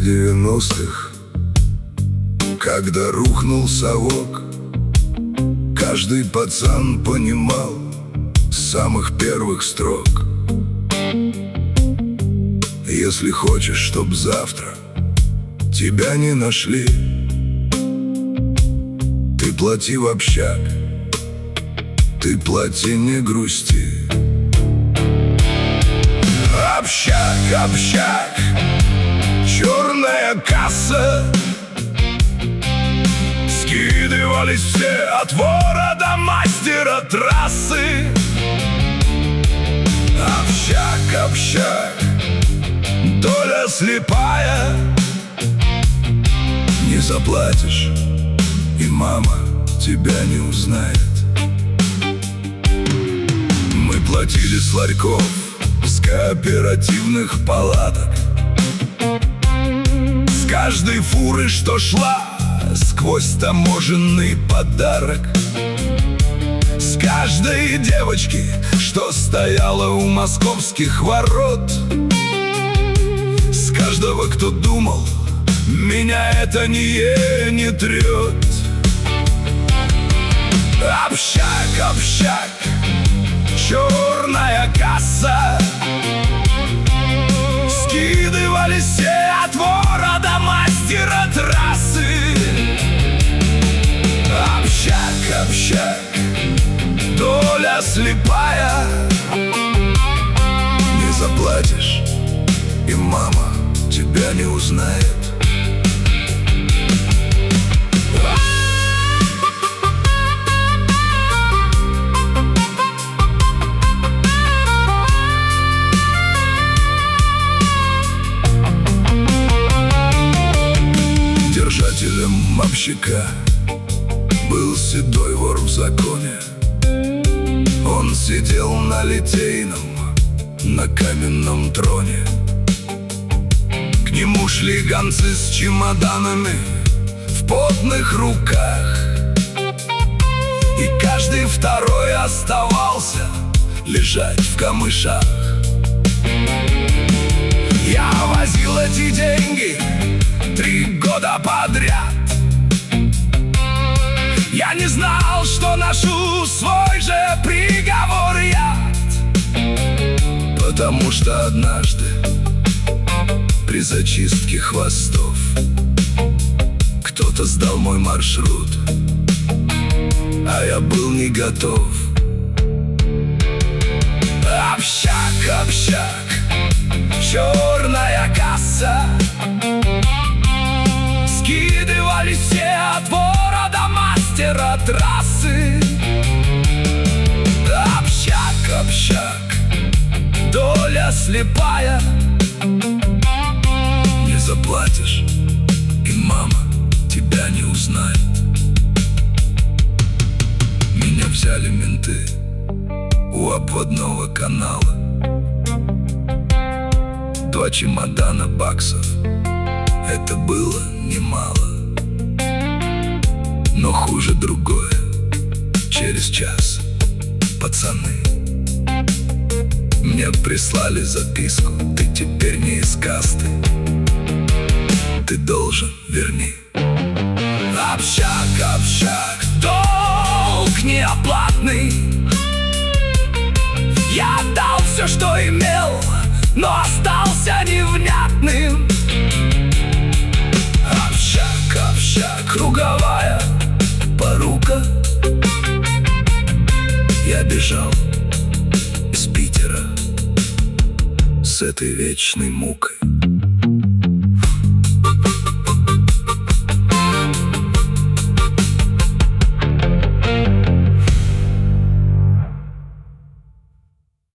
90-х, когда рухнул совок, каждый пацан понимал с самых первых строк: если хочешь, чтоб завтра тебя не нашли, ты плати в общак, ты плати, не грусти. Общак, общак, черная касса. Скидывались все от вора до мастера трассы. Общак, общак, доля слепая. Не заплатишь, и мама тебя не узнает. Мы платили с ларьков, с кооперативных палаток, с каждой фуры, что шла сквозь таможенный подарок, с каждой девочки, что стояла у московских ворот, с каждого, кто думал, меня это не трет. Общак, общак, черная касса. Скидывались все от вора до мастера трассы. Общак, общак, доля слепая. Не заплатишь, и мама тебя не узнает. Держателем общака был седой вор в законе. Он сидел на Литейном, на каменном троне. К нему шли гонцы с чемоданами в потных руках, и каждый второй оставался лежать в камышах. Я возил эти деньги 3 года подряд. Я не знал, что ношу свой же приговор яд, потому что однажды при зачистке хвостов кто-то сдал мой маршрут, а я был не готов. Общак, общак, черная касса. Скидывались все от вора до мастера трассы. Общак, общак, доля слепая. Не заплатишь, и мама тебя не узнает. Меня взяли менты у обводного канала. 2 чемодана баксов, это было немало. Но хуже другое. Через час пацаны мне прислали записку: ты теперь не из касты, ты должен верни. Общак, общак, долг неоплатный. Я отдал все, что имел, но остался невнятным. Общак, общак, круговая порука. Я бежал из Питера с этой вечной мукой.